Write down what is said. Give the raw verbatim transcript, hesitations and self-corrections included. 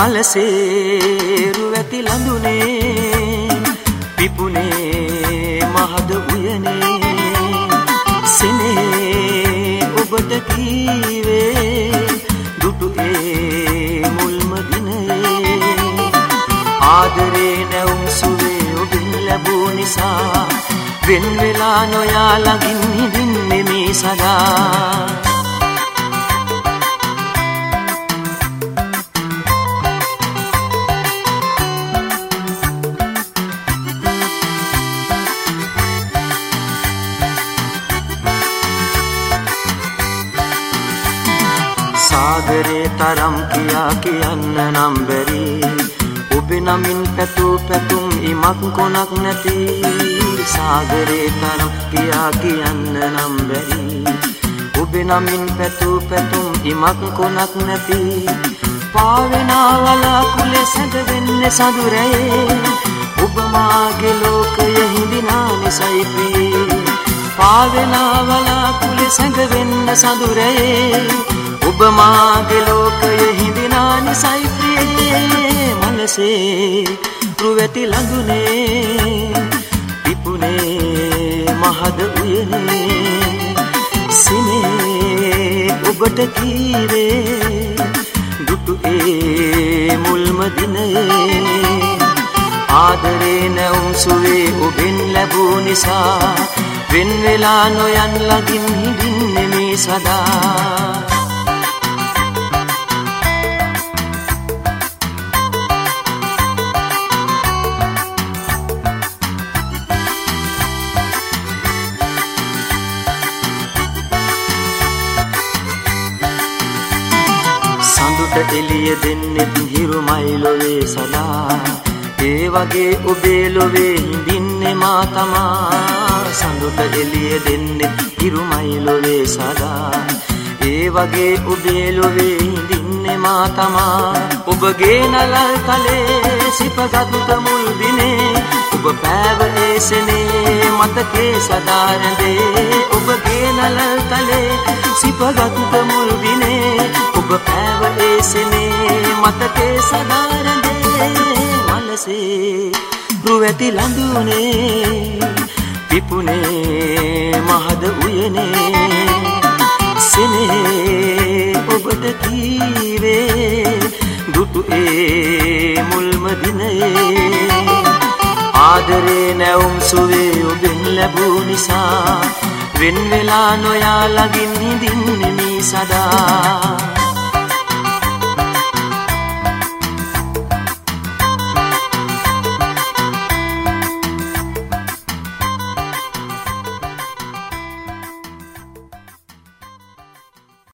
මලසේරු ඇති ලඳුනේ පිපුනේ මහද උයනේ සෙනේ ඔබට කීවේ දුටු ඒ මුල්ම දිනේ ආදරේ නැවුම් සුවේ ඔබෙන් ලැබූ නිසා වෙන් වෙලා නොයා ළඟින් හිඳින්නේ මේ සදා සාගරේ තරම් කියා කියන්න නම් බැරි ඔබේ නමින් පැතූ පැතුම් ඉමක් කොනක් නැති සාගරේ තරම් කියා කියන්න නම් බැරි ඔබේ නමින් පැතූ පැතුම් ඉමක් කොනක් නැති පාවෙනා වලාකුලේ සැඟවෙන්නේ සඳුරේ ඔබ මාගේ ලෝකයේ හිඳිනා නිසයි ප්‍රියේ පාවෙනා වලාකුලේ සැඟවෙන්නේ සඳුරේ ඔබ මාගේ ලෝකයේ හිඳිනා නිසයි ප්‍රියේ මනසේ රුවැති ළඟුනේ පිපුනේ මහද උයනේ සිනේ ඔබට කීවේ දුටු ඒ මුල්ම දිනේ ආදරේ නැවුම් සුවේ ඔබෙන් ලැබූ නිසා වෙන් වෙලා නොයන් ළඟින් හිඳින්නේ මේ සදා සඳුට එළිය දෙන්නෙත් හිරුමයි ලොවේ සදා ඒ වගේ ඔබේ ලොවේ හිඳින්නේ මා තමා සඳුට එළිය දෙන්නෙත් හිරුමයි ලොවේ සදා ඒ වගේ ඔබේ ලොවේ හිඳින්නේ මා තමා ඔබගේ නලල් තලේ සිපගත් මුල් දිනේ ඔබ පෑව ඒසනේ මතකේ සදා රැඳේ ඔබගේ නලල් තලේ සිපගත් මුල් දිනේ ඔබ පෑව ඒසනේ මතකේ සදා රැඳේ මනසේ රුවැති ලඳුනේ පිපුනේ මහද උයනේ සෙනේ ඔබට කීවේ දුටු ඒ මුල්ම දිනේ ආදරේ නැවුම් සුවේ ඔබෙන් ලැබූ නිසා වෙන් වෙලා නොයා ළඟින් හිඳින්නේ මේ සදා